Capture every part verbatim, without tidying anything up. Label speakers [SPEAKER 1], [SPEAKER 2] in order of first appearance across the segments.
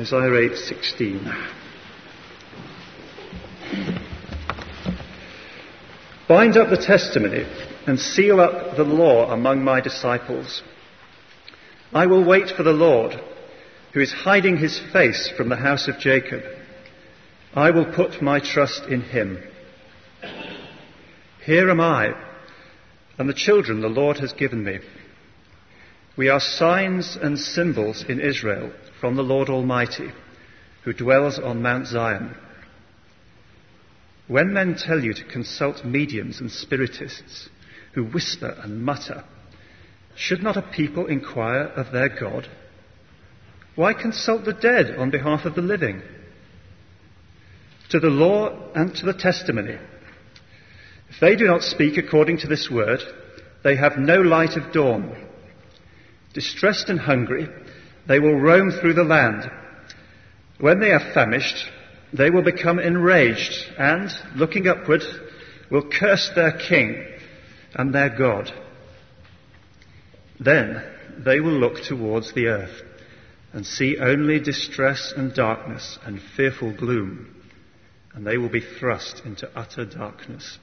[SPEAKER 1] Isaiah eight sixteen. Bind up the testimony and seal up the law among my disciples. I will wait for the Lord, who is hiding his face from the house of Jacob. I will put my trust in him. Here am I, and the children the Lord has given me. We are signs and symbols in Israel from the Lord Almighty, who dwells on Mount Zion. When men tell you to consult mediums and spiritists who whisper and mutter, should not a people inquire of their God? Why consult the dead on behalf of the living? To the law and to the testimony. If they do not speak according to this word, they have no light of dawn. Distressed and hungry, they will roam through the land. When they are famished, they will become enraged and, looking upward, will curse their king and their God. Then they will look towards the earth and see only distress and darkness and fearful gloom, and they will be thrust into utter darkness.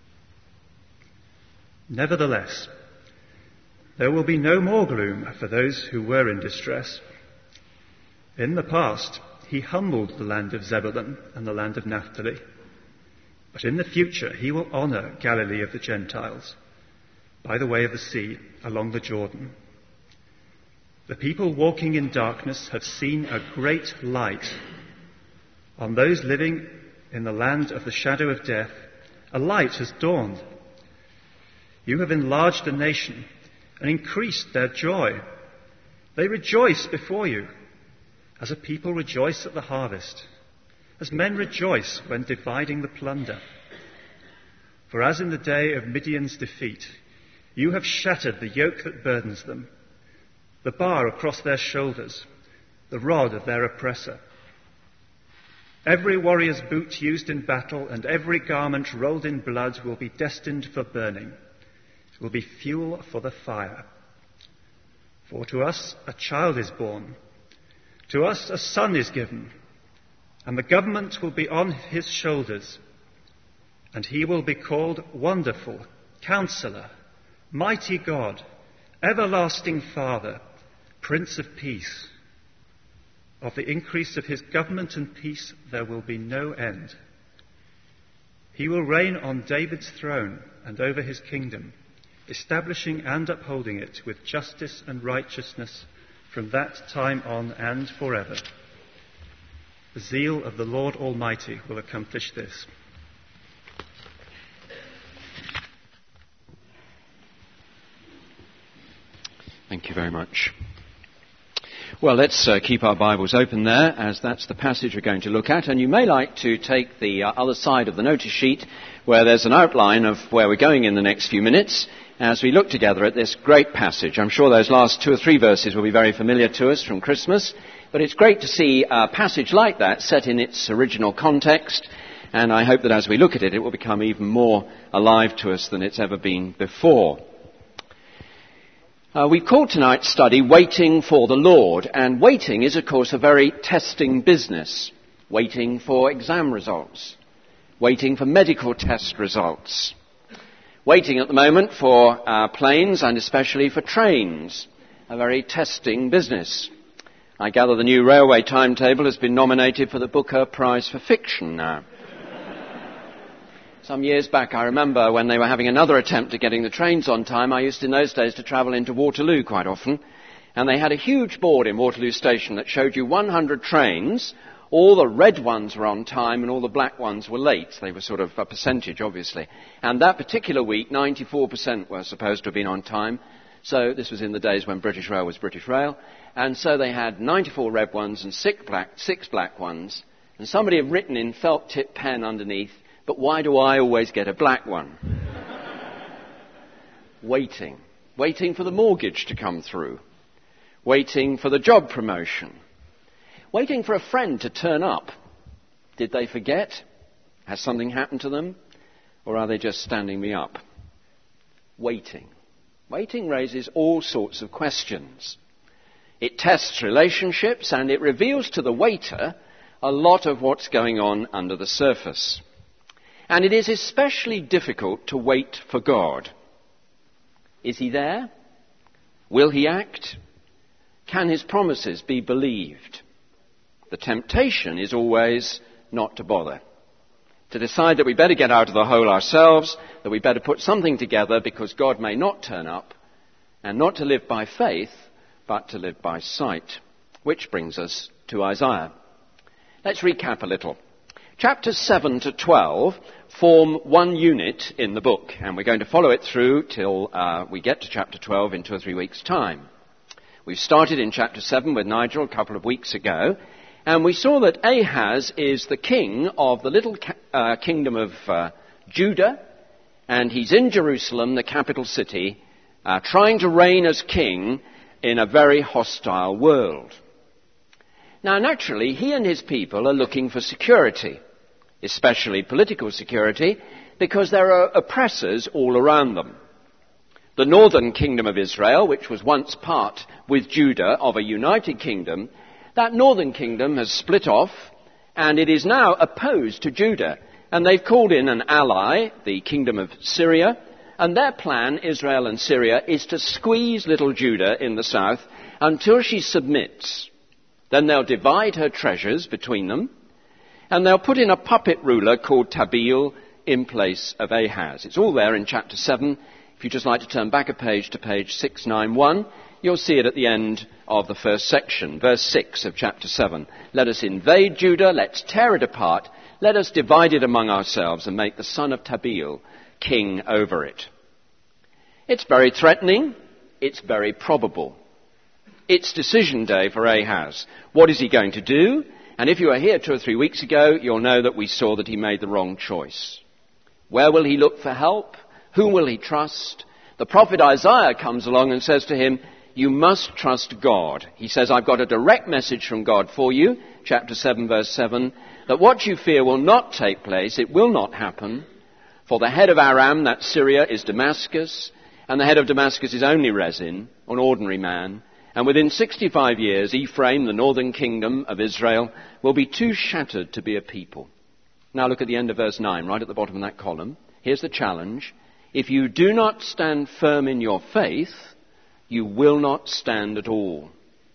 [SPEAKER 1] Nevertheless, there will be no more gloom for those who were in distress. In the past, he humbled the land of Zebulun and the land of Naphtali. But in the future, he will honour Galilee of the Gentiles, by the way of the sea, along the Jordan. The people walking in darkness have seen a great light. On those living in the land of the shadow of death, a light has dawned. You have enlarged the nation and increased their joy. They rejoice before you, as a people rejoice at the harvest, as men rejoice when dividing the plunder. For as in the day of Midian's defeat, you have shattered the yoke that burdens them, the bar across their shoulders, the rod of their oppressor. Every warrior's boot used in battle and every garment rolled in blood will be destined for burning, will be fuel for the fire. For to us a child is born, to us a son is given, and the government will be on his shoulders, and he will be called Wonderful, Counselor, Mighty God, Everlasting Father, Prince of Peace. Of the increase of his government and peace there will be no end. He will reign on David's throne and over his kingdom, establishing and upholding it with justice and righteousness from that time on and forever. The zeal of the Lord Almighty will accomplish this.
[SPEAKER 2] Thank you very much. Well, let's uh, keep our Bibles open there, as that's the passage we're going to look at. And you may like to take the uh, other side of the notice sheet, where there's an outline of where we're going in the next few minutes, as we look together at this great passage. I'm sure those last two or three verses will be very familiar to us from Christmas, but it's great to see a passage like that set in its original context, and I hope that as we look at it, it will become even more alive to us than it's ever been before. Uh, we've called tonight's study Waiting for the Lord, and waiting is, of course, a very testing business. Waiting for exam results, waiting for medical test results, waiting at the moment for uh, planes and especially for trains, a very testing business. I gather the new railway timetable has been nominated for the Booker Prize for Fiction now. Some years back, I remember when they were having another attempt at getting the trains on time. I used in those days to travel into Waterloo quite often, and they had a huge board in Waterloo Station that showed you one hundred trains. All the red ones were on time and all the black ones were late. They were sort of a percentage, obviously. And that particular week, ninety-four percent were supposed to have been on time. So this was in the days when British Rail was British Rail. And so they had ninety-four red ones and six black, six black ones. And somebody had written in felt tip pen underneath, "But why do I always get a black one?" Waiting. Waiting for the mortgage to come through. Waiting for the job promotion. Waiting for a friend to turn up. Did they forget? Has something happened to them? Or are they just standing me up? Waiting. Waiting raises all sorts of questions. It tests relationships, and it reveals to the waiter a lot of what's going on under the surface. And it is especially difficult to wait for God. Is he there? Will he act? Can his promises be believed? The temptation is always not to bother, to decide that we better get out of the hole ourselves, that we better put something together because God may not turn up, and not to live by faith, but to live by sight. Which brings us to Isaiah. Let's recap a little. Chapters seven to twelve form one unit in the book, and we're going to follow it through till uh, we get to chapter twelve in two or three weeks' time. We started in chapter seven with Nigel a couple of weeks ago, and we saw that Ahaz is the king of the little uh, kingdom of uh, Judah, and he's in Jerusalem, the capital city, uh, trying to reign as king in a very hostile world. Now, naturally, he and his people are looking for security, especially political security, because there are oppressors all around them. The northern kingdom of Israel, which was once part with Judah of a united kingdom, that northern kingdom has split off, and it is now opposed to Judah. And they've called in an ally, the kingdom of Syria, and their plan, Israel and Syria, is to squeeze little Judah in the south until she submits. Then they'll divide her treasures between them, and they'll put in a puppet ruler called Tabeel in place of Ahaz. It's all there in chapter seven. If you'd just like to turn back a page to page six ninety-one, you'll see it at the end of the first section, verse six of chapter seven. Let us invade Judah, let's tear it apart, let us divide it among ourselves and make the son of Tabeel king over it. It's very threatening, it's very probable. It's decision day for Ahaz. What is he going to do? And if you were here two or three weeks ago, you'll know that we saw that he made the wrong choice. Where will he look for help? Whom will he trust? The prophet Isaiah comes along and says to him, you must trust God. He says, I've got a direct message from God for you, chapter seven, verse seven, that what you fear will not take place, it will not happen. For the head of Aram, that's Syria, is Damascus, and the head of Damascus is only Rezin, an ordinary man. And within sixty-five years, Ephraim, the northern kingdom of Israel, will be too shattered to be a people. Now look at the end of verse nine, right at the bottom of that column. Here's the challenge. If you do not stand firm in your faith, you will not stand at all.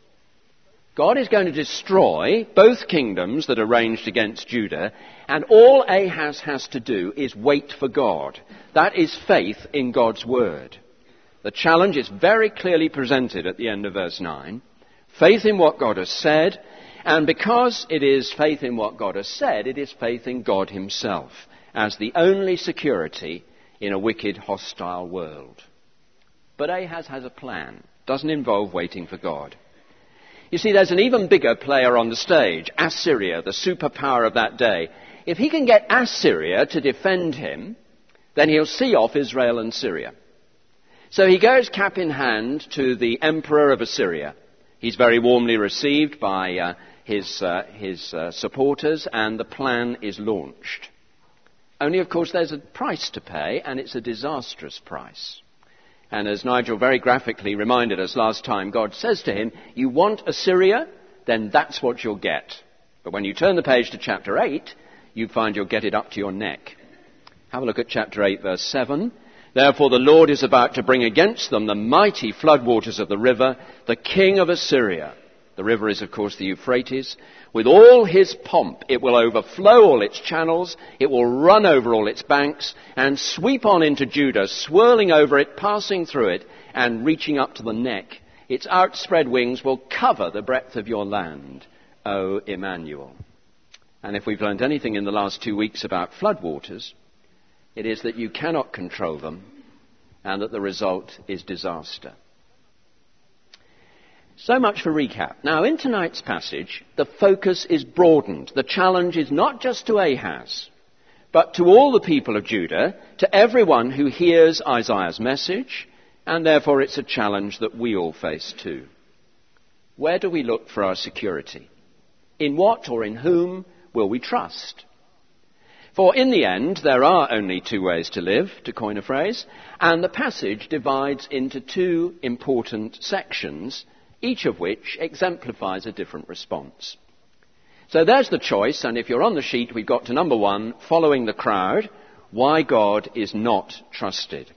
[SPEAKER 2] God is going to destroy both kingdoms that are ranged against Judah, and all Ahaz has to do is wait for God. That is faith in God's word. The challenge is very clearly presented at the end of verse nine. Faith in what God has said, and because it is faith in what God has said, it is faith in God himself as the only security in a wicked, hostile world. But Ahaz has a plan. Doesn't involve waiting for God. You see, there's an even bigger player on the stage, Assyria, the superpower of that day. If he can get Assyria to defend him, then he'll see off Israel and Syria. So he goes cap in hand to the emperor of Assyria. He's very warmly received by uh, his, uh, his uh, supporters, and the plan is launched. Only, of course, there's a price to pay, and it's a disastrous price. And as Nigel very graphically reminded us last time, God says to him, you want Assyria? Then that's what you'll get. But when you turn the page to chapter eight, you find you'll get it up to your neck. Have a look at chapter eight, verse seven. Therefore the Lord is about to bring against them the mighty floodwaters of the river, the king of Assyria. The river is, of course, the Euphrates. With all his pomp, it will overflow all its channels, it will run over all its banks, and sweep on into Judah, swirling over it, passing through it, and reaching up to the neck. Its outspread wings will cover the breadth of your land, O Emmanuel. And if we've learned anything in the last two weeks about floodwaters, it is that you cannot control them, and that the result is disaster. So much for recap. Now, in tonight's passage, the focus is broadened. The challenge is not just to Ahaz, but to all the people of Judah, to everyone who hears Isaiah's message, and therefore it's a challenge that we all face too. Where do we look for our security? In what or in whom will we trust? For in the end, there are only two ways to live, to coin a phrase, and the passage divides into two important sections, each of which exemplifies a different response. So there's the choice, and if you're on the sheet, we've got to number one, following the crowd, why God is not trusted.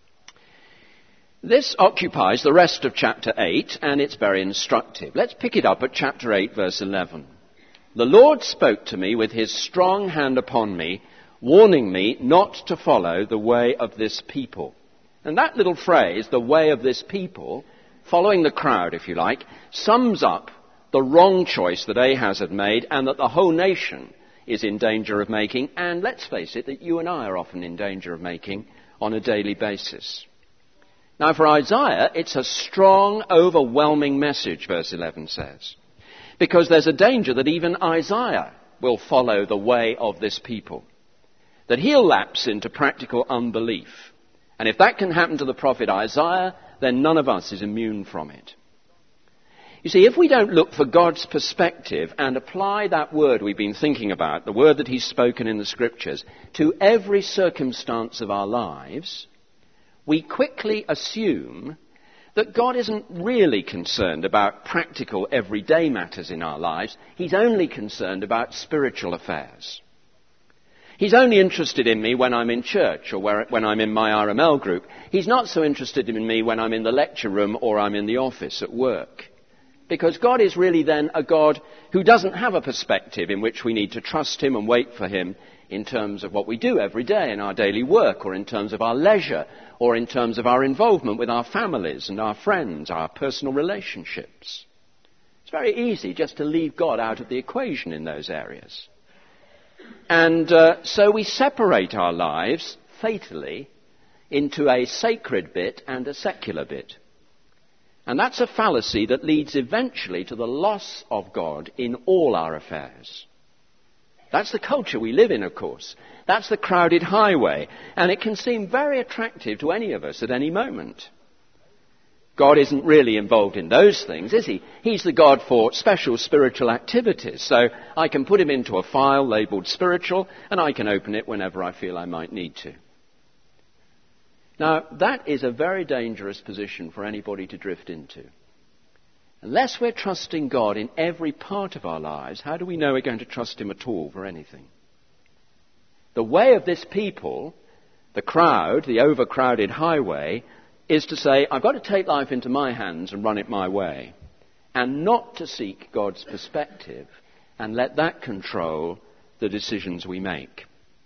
[SPEAKER 2] This occupies the rest of chapter eight, and it's very instructive. Let's pick it up at chapter eight, verse eleven. The Lord spoke to me with his strong hand upon me, warning me not to follow the way of this people. And that little phrase, the way of this people, following the crowd, if you like, sums up the wrong choice that Ahaz had made and that the whole nation is in danger of making, and let's face it, that you and I are often in danger of making on a daily basis. Now for Isaiah, it's a strong, overwhelming message, verse eleven says, because there's a danger that even Isaiah will follow the way of this people, that he'll lapse into practical unbelief. And if that can happen to the prophet Isaiah, then none of us is immune from it. You see, if we don't look for God's perspective and apply that word we've been thinking about, the word that he's spoken in the scriptures, to every circumstance of our lives, we quickly assume that God isn't really concerned about practical everyday matters in our lives. He's only concerned about spiritual affairs. He's only interested in me when I'm in church or where, when I'm in my R M L group. He's not so interested in me when I'm in the lecture room or I'm in the office at work. Because God is really then a God who doesn't have a perspective in which we need to trust him and wait for him in terms of what we do every day in our daily work, or in terms of our leisure, or in terms of our involvement with our families and our friends, our personal relationships. It's very easy just to leave God out of the equation in those areas. And uh, so we separate our lives fatally into a sacred bit and a secular bit. And that's a fallacy that leads eventually to the loss of God in all our affairs. That's the culture we live in, of course. That's the crowded highway. And it can seem very attractive to any of us at any moment. God isn't really involved in those things, is he? He's the God for special spiritual activities. So I can put him into a file labelled spiritual, and I can open it whenever I feel I might need to. Now, that is a very dangerous position for anybody to drift into. Unless we're trusting God in every part of our lives, how do we know we're going to trust him at all for anything? The way of this people, the crowd, the overcrowded highway, is to say, I've got to take life into my hands and run it my way, and not to seek God's perspective and let that control the decisions we make.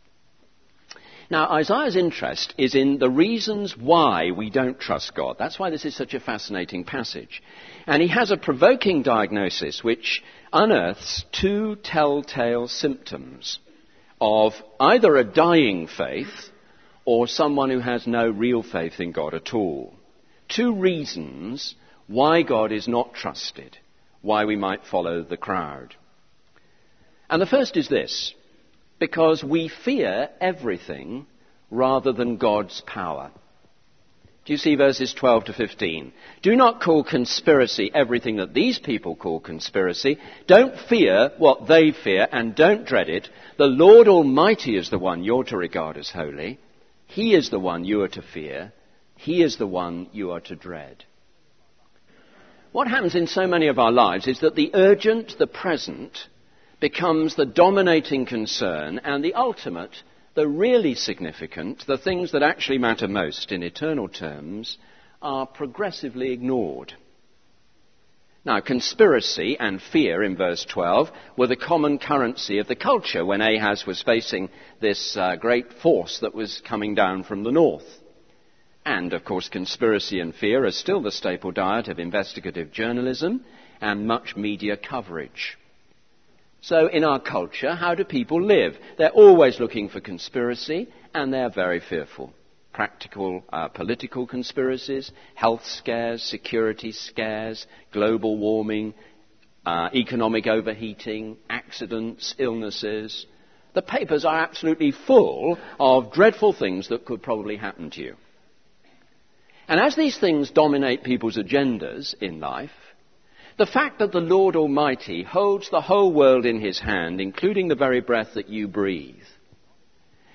[SPEAKER 2] Now, Isaiah's interest is in the reasons why we don't trust God. That's why this is such a fascinating passage. And he has a provoking diagnosis which unearths two telltale symptoms of either a dying faith or someone who has no real faith in God at all. Two reasons why God is not trusted, why we might follow the crowd. And the first is this: because we fear everything rather than God's power. Do you see verses twelve to fifteen? Do not call conspiracy everything that these people call conspiracy. Don't fear what they fear, and don't dread it. The Lord Almighty is the one you're to regard as holy. He is the one you are to fear. He is the one you are to dread. What happens in so many of our lives is that the urgent, the present, becomes the dominating concern, and the ultimate, the really significant, the things that actually matter most in eternal terms, are progressively ignored. Now, conspiracy and fear in verse twelve were the common currency of the culture when Ahaz was facing this uh, great force that was coming down from the north. And, of course, conspiracy and fear are still the staple diet of investigative journalism and much media coverage. So in our culture, how do people live? They're always looking for conspiracy, and they're very fearful. Practical uh, political conspiracies, health scares, security scares, global warming, uh, economic overheating, accidents, illnesses. The papers are absolutely full of dreadful things that could probably happen to you. And as these things dominate people's agendas in life, the fact that the Lord Almighty holds the whole world in his hand, including the very breath that you breathe,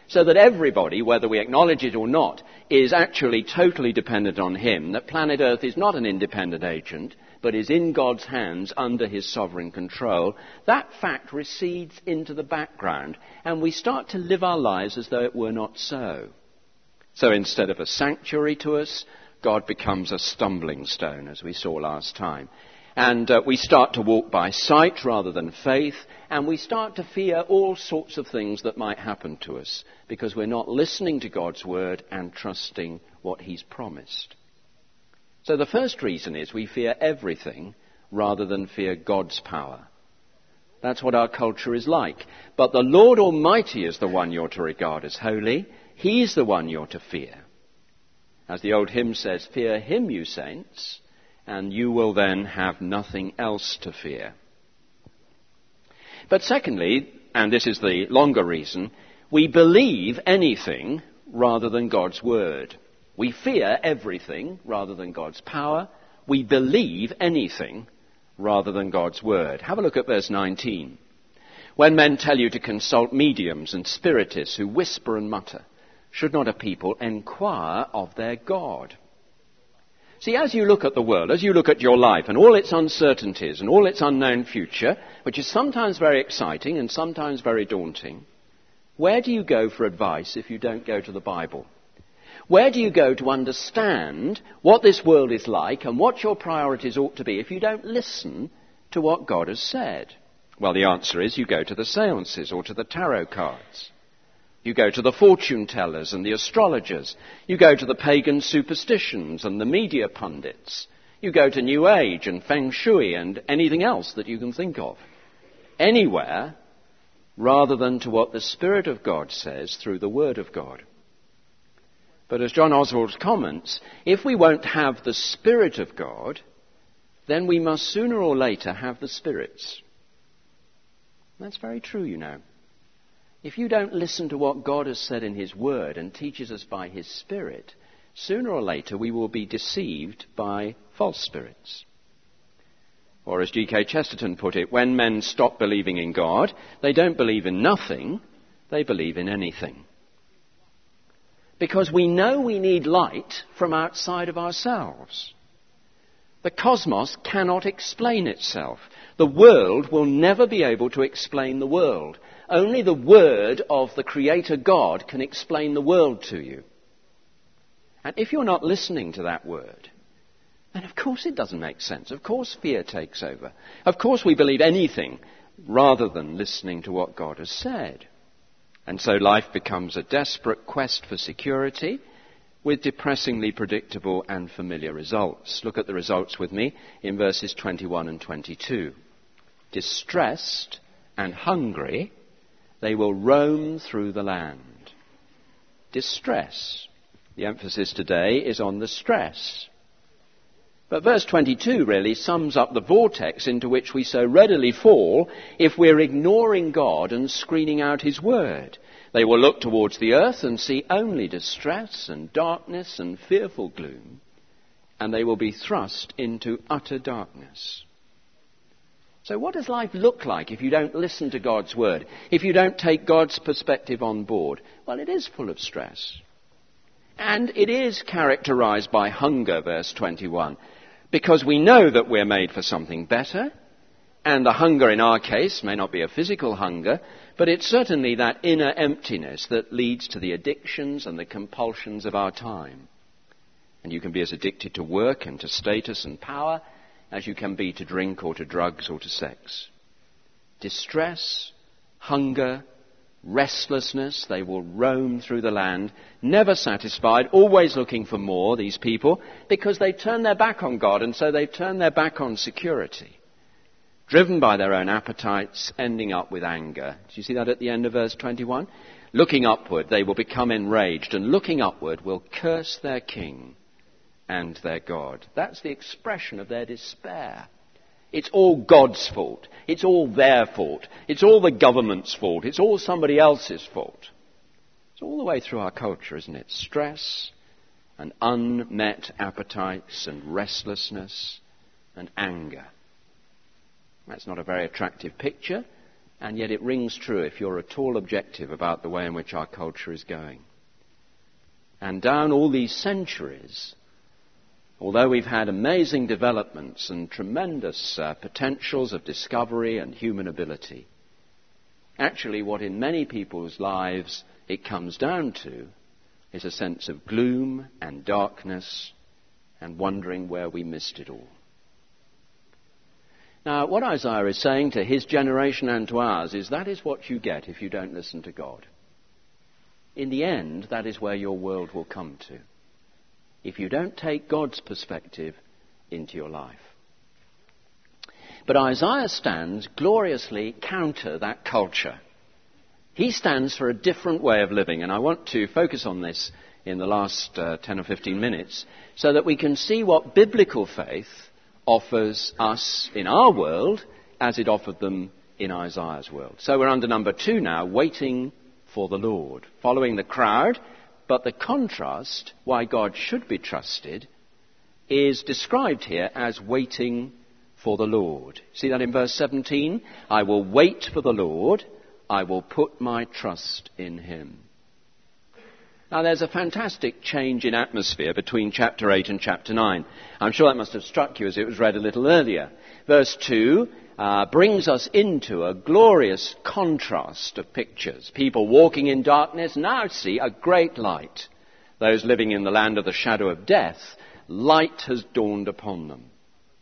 [SPEAKER 2] so that everybody, whether we acknowledge it or not, is actually totally dependent on him, that planet Earth is not an independent agent, but is in God's hands under his sovereign control, that fact recedes into the background, and we start to live our lives as though it were not so. So instead of a sanctuary to us, God becomes a stumbling stone, as we saw last time. And uh, we start to walk by sight rather than faith, and we start to fear all sorts of things that might happen to us, because we're not listening to God's word and trusting what he's promised. So the first reason is we fear everything rather than fear God's power. That's what our culture is like. But the Lord Almighty is the one you're to regard as holy. He's the one you're to fear. As the old hymn says, fear him, you saints, and you will then have nothing else to fear. But secondly, and this is the longer reason, we believe anything rather than God's word. We fear everything rather than God's power. We believe anything rather than God's word. Have a look at verse nineteen. When men tell you to consult mediums and spiritists who whisper and mutter, should not a people enquire of their God? See, as you look at the world, as you look at your life and all its uncertainties and all its unknown future, which is sometimes very exciting and sometimes very daunting, where do you go for advice if you don't go to the Bible? Where do you go to understand what this world is like and what your priorities ought to be if you don't listen to what God has said? Well, the answer is you go to the seances or to the tarot cards. You go to the fortune tellers and the astrologers. You go to the pagan superstitions and the media pundits. You go to New Age and Feng Shui and anything else that you can think of. Anywhere rather than to what the Spirit of God says through the Word of God. But as John Oswald comments, if we won't have the Spirit of God, then we must sooner or later have the spirits. That's very true, you know. If you don't listen to what God has said in his word and teaches us by his Spirit, sooner or later we will be deceived by false spirits. Or as G K Chesterton put it, when men stop believing in God, they don't believe in nothing, they believe in anything. Because we know we need light from outside of ourselves. The cosmos cannot explain itself. The world will never be able to explain the world. Only the word of the Creator God can explain the world to you. And if you're not listening to that word, then of course it doesn't make sense. Of course fear takes over. Of course we believe anything rather than listening to what God has said. And so life becomes a desperate quest for security with depressingly predictable and familiar results. Look at the results with me in verses twenty-one and twenty-two. Distressed and hungry, they will roam through the land. Distress. The emphasis today is on the stress. But verse twenty-two really sums up the vortex into which we so readily fall if we're ignoring God and screening out his word. They will look towards the earth and see only distress and darkness and fearful gloom, and they will be thrust into utter darkness. So what does life look like if you don't listen to God's word, if you don't take God's perspective on board? Well, it is full of stress. And it is characterized by hunger, verse twenty-one, because we know that we're made for something better, and the hunger in our case may not be a physical hunger, but it's certainly that inner emptiness that leads to the addictions and the compulsions of our time. And you can be as addicted to work and to status and power as you can be to drink or to drugs or to sex. Distress, hunger, restlessness, they will roam through the land, never satisfied, always looking for more, these people, because they turn their back on God, and so they turn their back on security. Driven by their own appetites, ending up with anger. Do you see that at the end of verse twenty-one? Looking upward, they will become enraged, and looking upward will curse their king and their God. That's the expression of their despair. It's all God's fault. It's all their fault. It's all the government's fault. It's all somebody else's fault. It's all the way through our culture, isn't it? Stress and unmet appetites and restlessness and anger. That's not a very attractive picture, And yet it rings true if you're at all objective about the way in which our culture is going. And down all these centuries, although we've had amazing developments and tremendous uh, potentials of discovery and human ability, actually what in many people's lives it comes down to is a sense of gloom and darkness and wondering where we missed it all. Now, what Isaiah is saying to his generation and to ours is that is what you get if you don't listen to God. In the end, that is where your world will come to, if you don't take God's perspective into your life. But Isaiah stands gloriously counter that culture. He stands for a different way of living, and I want to focus on this in the last uh, ten or fifteen minutes so that we can see what biblical faith offers us in our world as it offered them in Isaiah's world. So we're under number two now, waiting for the Lord, following the crowd, but the contrast, why God should be trusted, is described here as waiting for the Lord. See that in verse seventeen? I will wait for the Lord, I will put my trust in him. Now, there's a fantastic change in atmosphere between chapter eight and chapter nine. I'm sure that must have struck you as it was read a little earlier. Verse two uh, brings us into a glorious contrast of pictures. People walking in darkness now see a great light. Those living in the land of the shadow of death, light has dawned upon them.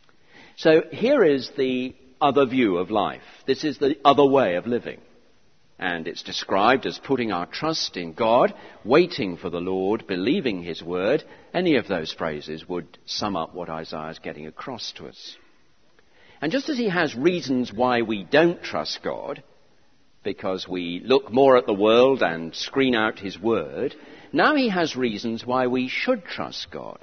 [SPEAKER 2] So here is the other view of life. This is the other way of living. And it's described as putting our trust in God, waiting for the Lord, believing his word. Any of those phrases would sum up what Isaiah is getting across to us. And just as he has reasons why we don't trust God, because we look more at the world and screen out his word, now he has reasons why we should trust God.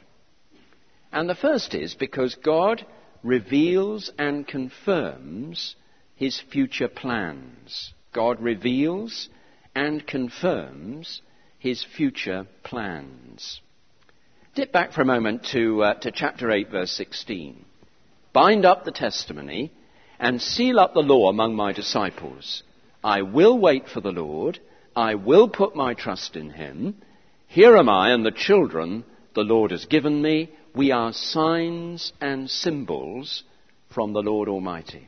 [SPEAKER 2] And the first is because God reveals and confirms his future plans. God reveals and confirms his future plans. Dip back for a moment to, uh, to chapter eight, verse sixteen. Bind up the testimony and seal up the law among my disciples. I will wait for the Lord. I will put my trust in him. Here am I and the children the Lord has given me. We are signs and symbols from the Lord Almighty.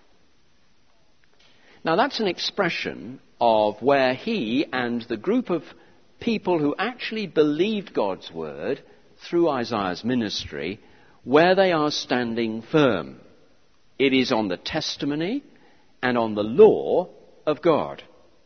[SPEAKER 2] Now, that's an expression of where he and the group of people who actually believed God's word through Isaiah's ministry, where they are standing firm. It is on the testimony and on the law of God.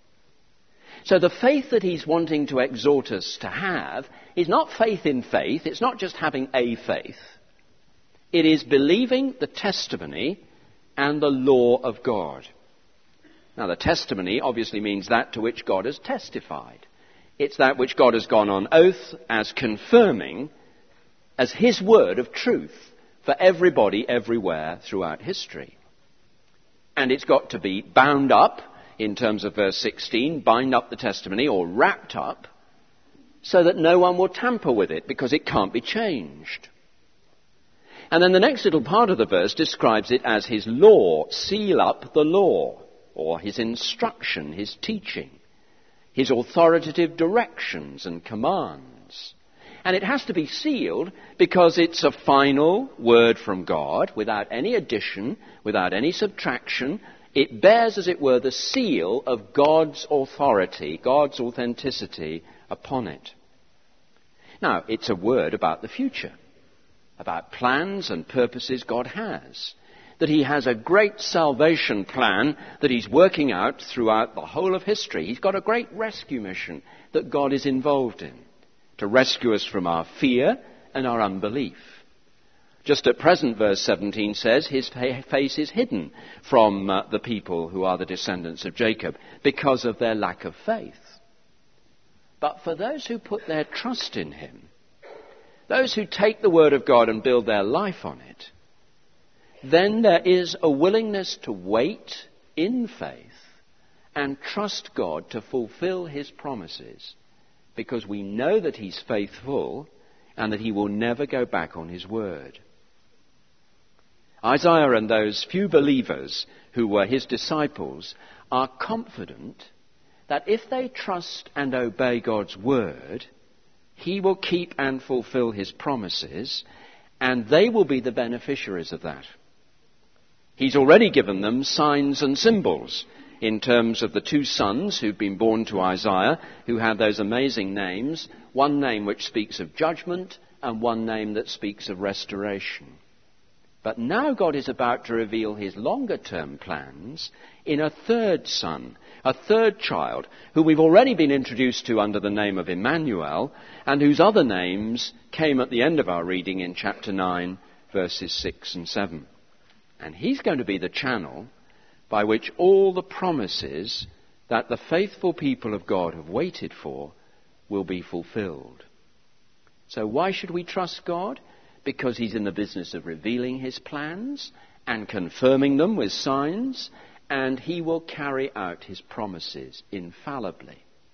[SPEAKER 2] So the faith that he's wanting to exhort us to have is not faith in faith. It's not just having a faith. It is believing the testimony and the law of God. Now, the testimony obviously means that to which God has testified. It's that which God has gone on oath as confirming as his word of truth for everybody, everywhere, throughout history. And it's got to be bound up, in terms of verse sixteen, bind up the testimony, or wrapped up, so that no one will tamper with it, because it can't be changed. And then the next little part of the verse describes it as his law, seal up the law, or his instruction, his teaching, his authoritative directions and commands. And it has to be sealed because it's a final word from God, without any addition, without any subtraction. It bears, as it were, the seal of God's authority, God's authenticity upon it. Now, it's a word about the future, about plans and purposes God has. That he has a great salvation plan that he's working out throughout the whole of history. He's got a great rescue mission that God is involved in to rescue us from our fear and our unbelief. Just at present, verse seventeen says, his face is hidden from uh, the people who are the descendants of Jacob because of their lack of faith. But for those who put their trust in him, those who take the word of God and build their life on it, then there is a willingness to wait in faith and trust God to fulfill his promises, because we know that he's faithful and that he will never go back on his word. Isaiah and those few believers who were his disciples are confident that if they trust and obey God's word, he will keep and fulfill his promises, and they will be the beneficiaries of that. He's already given them signs and symbols in terms of the two sons who've been born to Isaiah, who had those amazing names, one name which speaks of judgment and one name that speaks of restoration. But now God is about to reveal his longer-term plans in a third son, a third child, who we've already been introduced to under the name of Emmanuel, and whose other names came at the end of our reading in chapter nine, verses six and seven. And he's going to be the channel by which all the promises that the faithful people of God have waited for will be fulfilled. So why should we trust God? Because he's in the business of revealing his plans and confirming them with signs, and he will carry out his promises infallibly.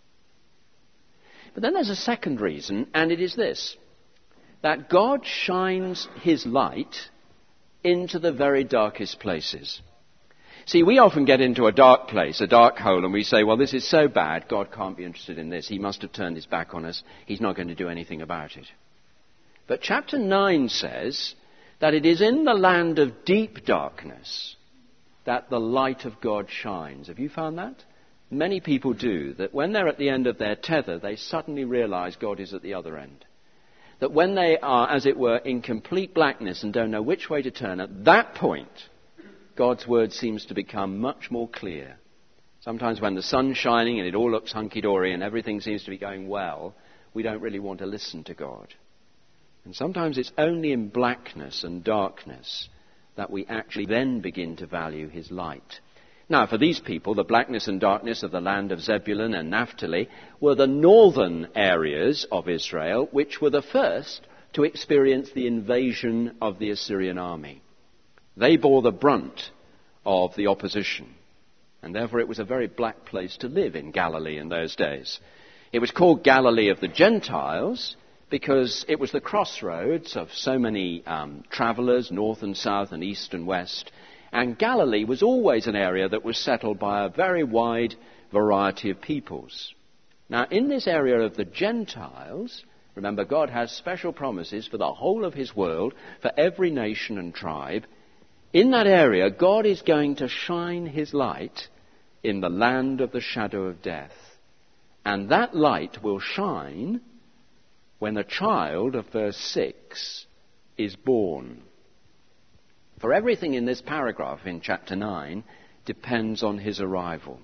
[SPEAKER 2] But then there's a second reason, and it is this, that God shines his light into the very darkest places. See, we often get into a dark place, a dark hole, and we say, well, this is so bad, God can't be interested in this. He must have turned his back on us. He's not going to do anything about it. But chapter nine says that it is in the land of deep darkness that the light of God shines. Have you found that? Many people do, that when they're at the end of their tether, they suddenly realize God is at the other end. That when they are, as it were, in complete blackness and don't know which way to turn, at that point, God's word seems to become much more clear. Sometimes when the sun's shining and it all looks hunky-dory and everything seems to be going well, we don't really want to listen to God. And sometimes it's only in blackness and darkness that we actually then begin to value his light. Now, for these people, the blackness and darkness of the land of Zebulun and Naphtali were the northern areas of Israel, which were the first to experience the invasion of the Assyrian army. They bore the brunt of the opposition, and therefore it was a very black place to live in Galilee in those days. It was called Galilee of the Gentiles because it was the crossroads of so many um, travellers, north and south and east and west. And Galilee was always an area that was settled by a very wide variety of peoples. Now, in this area of the Gentiles, remember, God has special promises for the whole of his world, for every nation and tribe. In that area, God is going to shine his light in the land of the shadow of death. And that light will shine when a child of verse six is born. For everything in this paragraph in chapter nine depends on his arrival.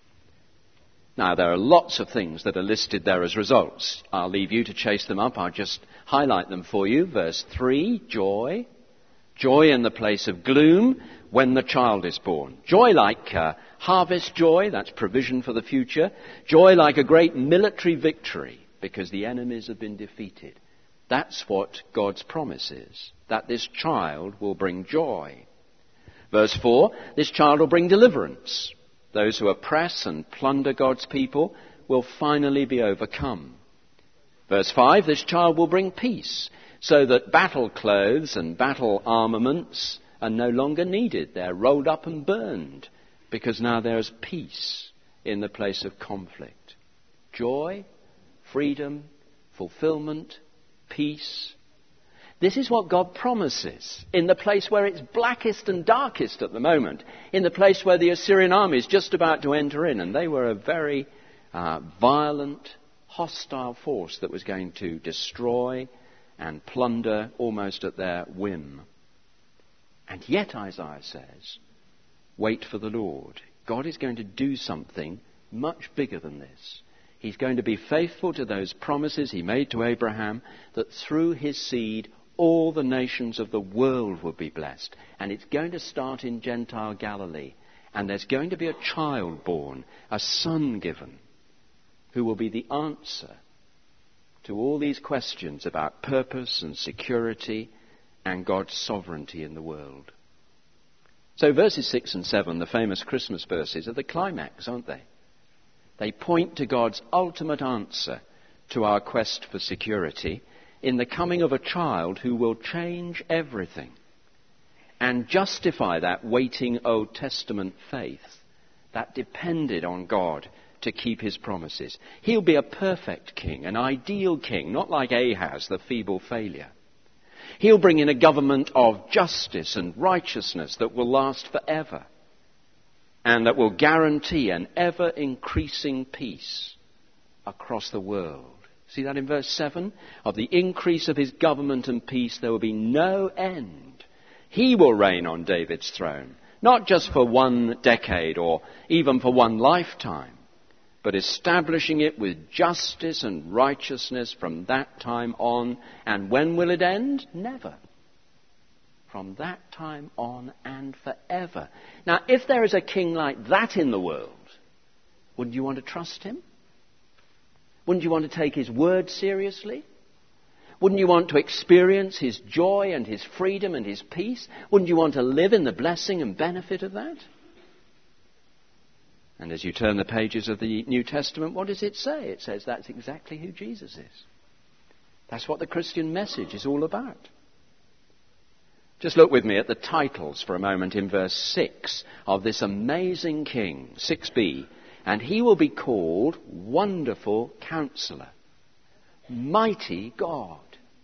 [SPEAKER 2] Now, there are lots of things that are listed there as results. I'll leave you to chase them up. I'll just highlight them for you. Verse three, joy. Joy in the place of gloom when the child is born. Joy like uh, harvest joy, that's provision for the future. Joy like a great military victory because the enemies have been defeated. That's what God's promise is, that this child will bring joy. Verse four, this child will bring deliverance. Those who oppress and plunder God's people will finally be overcome. Verse five, this child will bring peace, so that battle clothes and battle armaments are no longer needed. They're rolled up and burned, because now there's peace in the place of conflict. Joy, freedom, fulfillment, peace. This is what God promises in the place where it's blackest and darkest at the moment, in the place where the Assyrian army is just about to enter in, and they were a very uh, violent, hostile force that was going to destroy and plunder almost at their whim. And yet, Isaiah says, wait for the Lord. God is going to do something much bigger than this. He's going to be faithful to those promises he made to Abraham, that through his seed all the nations of the world will be blessed. And it's going to start in Gentile Galilee. And there's going to be a child born, a son given, who will be the answer to all these questions about purpose and security and God's sovereignty in the world. So verses six and seven, the famous Christmas verses, are the climax, aren't they? They point to God's ultimate answer to our quest for security in the coming of a child who will change everything. and justify that waiting Old Testament faith that depended on God to keep his promises. He'll be a perfect king, an ideal king, not like Ahaz, the feeble failure. He'll bring in a government of justice and righteousness that will last forever and that will guarantee an ever-increasing peace across the world. See that in verse seven? Of the increase of his government and peace there will be no end. He will reign on David's throne, not just for one decade or even for one lifetime, but establishing it with justice and righteousness from that time on. And when will it end? Never. From that time on and forever. Now, if there is a king like that in the world, wouldn't you want to trust him? Wouldn't you want to take his word seriously? Wouldn't you want to experience his joy and his freedom and his peace? Wouldn't you want to live in the blessing and benefit of that? And as you turn the pages of the New Testament, what does it say? It says that's exactly who Jesus is. That's what the Christian message is all about. Just look with me at the titles for a moment in verse six of this amazing king, six b. And he will be called Wonderful Counselor, Mighty God,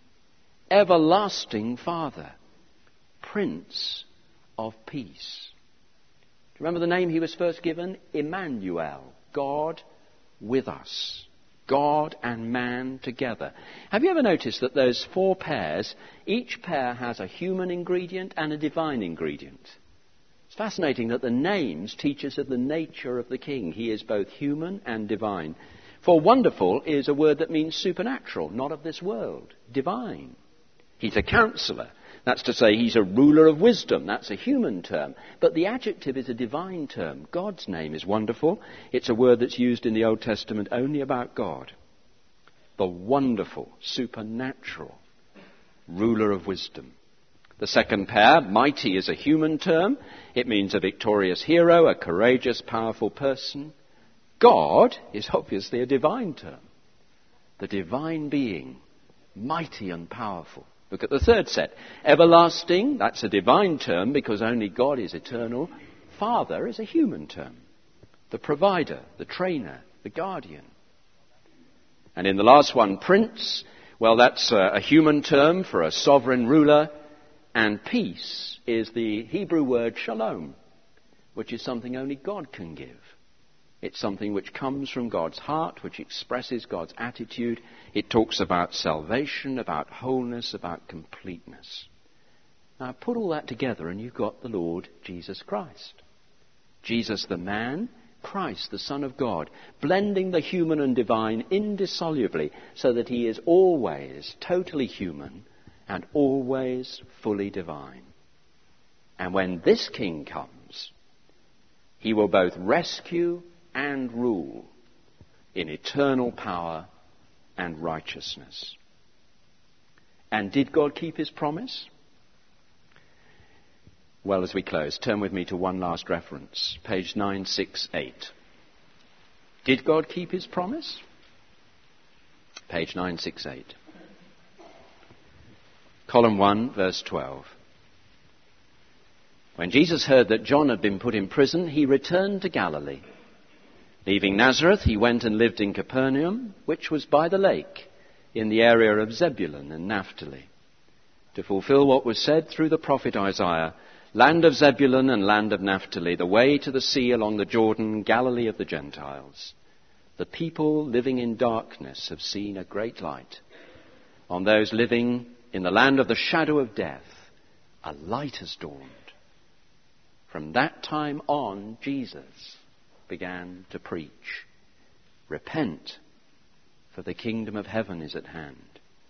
[SPEAKER 2] Everlasting Father, Prince of Peace. Do you remember the name he was first given? Emmanuel, God with us. God and man together. Have you ever noticed that those four pairs, each pair has a human ingredient and a divine ingredient? It's fascinating that the names teach us of the nature of the king. He is both human and divine. For wonderful is a word that means supernatural, not of this world, divine. He's a counselor. That's to say he's a ruler of wisdom. That's a human term. But the adjective is a divine term. God's name is wonderful. It's a word that's used in the Old Testament only about God. The wonderful, supernatural ruler of wisdom. The second pair, mighty, is a human term. It means a victorious hero, a courageous, powerful person. God is obviously a divine term. The divine being, mighty and powerful. Look at the third set. Everlasting, that's a divine term because only God is eternal. Father is a human term. The provider, the trainer, the guardian. And in the last one, prince, well, that's a, a human term for a sovereign ruler. And peace is the Hebrew word shalom, which is something only God can give. It's something which comes from God's heart, which expresses God's attitude. It talks about salvation, about wholeness, about completeness. Now put all that together and you've got the Lord Jesus Christ. Jesus the man, Christ the Son of God, blending the human and divine indissolubly so that he is always totally human and always fully divine. And when this king comes, he will both rescue and rule in eternal power and righteousness. And did God keep his promise? Well, as we close, turn with me to one last reference, page nine sixty-eight. Did God keep his promise? Page nine sixty-eight. Column one, verse twelve. When Jesus heard that John had been put in prison, he returned to Galilee. Leaving Nazareth, he went and lived in Capernaum, which was by the lake, in the area of Zebulun and Naphtali, to fulfill what was said through the prophet Isaiah, land of Zebulun and land of Naphtali, the way to the sea along the Jordan, Galilee of the Gentiles. The people living in darkness have seen a great light. On those living in the land of the shadow of death, a light has dawned. From that time on, Jesus began to preach, repent, for the kingdom of heaven is at hand.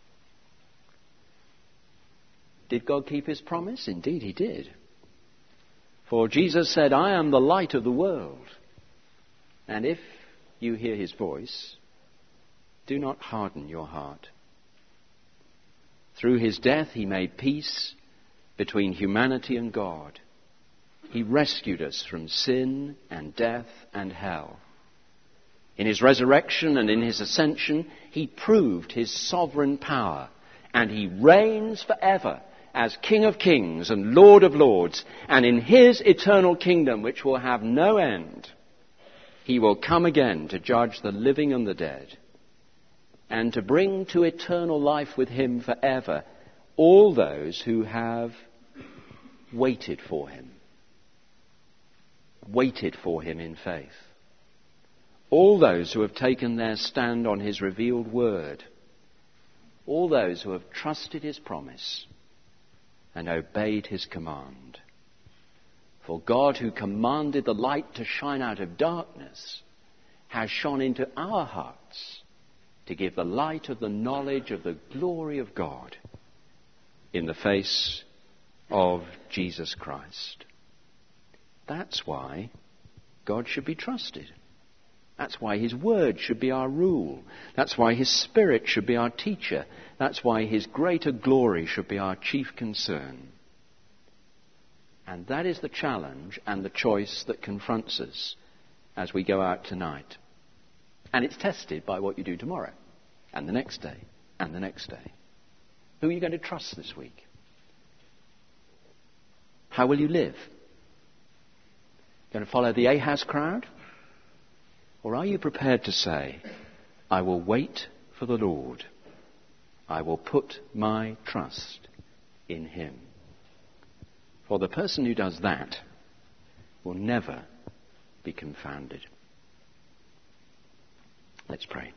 [SPEAKER 2] Did God keep his promise? Indeed he did. For Jesus said, I am the light of the world. And if you hear his voice, do not harden your heart. Through his death he made peace between humanity and God. He rescued us from sin and death and hell. In his resurrection and in his ascension, he proved his sovereign power, and he reigns forever as King of Kings and Lord of Lords, and in his eternal kingdom, which will have no end, he will come again to judge the living and the dead, and to bring to eternal life with him forever all those who have waited for him. Waited for him in faith. All those who have taken their stand on his revealed word. All those who have trusted his promise and obeyed his command. For God, who commanded the light to shine out of darkness, has shone into our hearts to give the light of the knowledge of the glory of God in the face of Jesus Christ. That's why God should be trusted. That's why his word should be our rule. That's why his Spirit should be our teacher. That's why his greater glory should be our chief concern. And that is the challenge and the choice that confronts us as we go out tonight. And it's tested by what you do tomorrow, and the next day, and the next day. Who are you going to trust this week? How will you live? Going to follow the Ahaz crowd? Or are you prepared to say, I will wait for the Lord. I will put my trust in him. For the person who does that will never be confounded. Let's pray.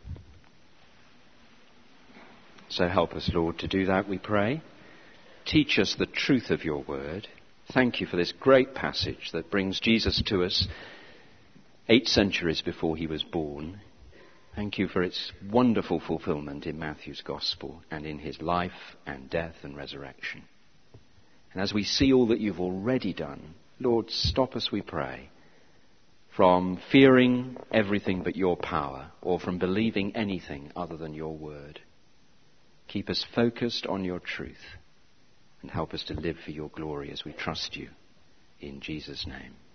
[SPEAKER 2] So help us, Lord, to do that, we pray. Teach us the truth of your word. Thank you for this great passage that brings Jesus to us eight centuries before he was born. Thank you for its wonderful fulfillment in Matthew's Gospel and in his life and death and resurrection. And as we see all that you've already done, Lord, stop us, we pray, from fearing everything but your power or from believing anything other than your word. Keep us focused on your truth and help us to live for your glory as we trust you. In Jesus' name.